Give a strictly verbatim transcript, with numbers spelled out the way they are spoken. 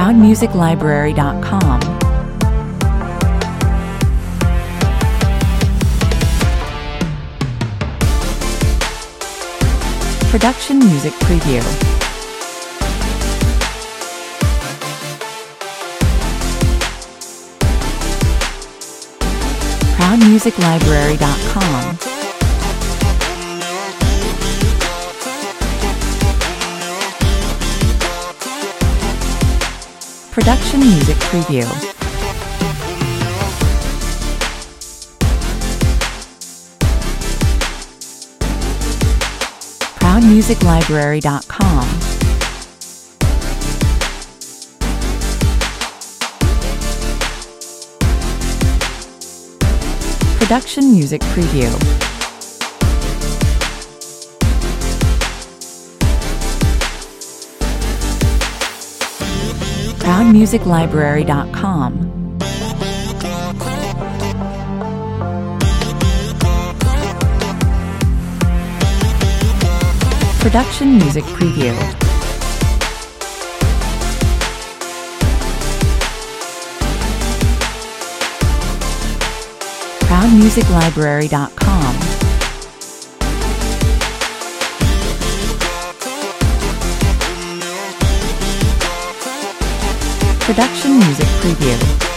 proud music library dot com. Production Music Preview. proud music library dot com. Production Music Preview. proud music library dot com. Production Music Preview. proud music library dot com. Production Music Preview. proud music library dot com. Production Music Preview.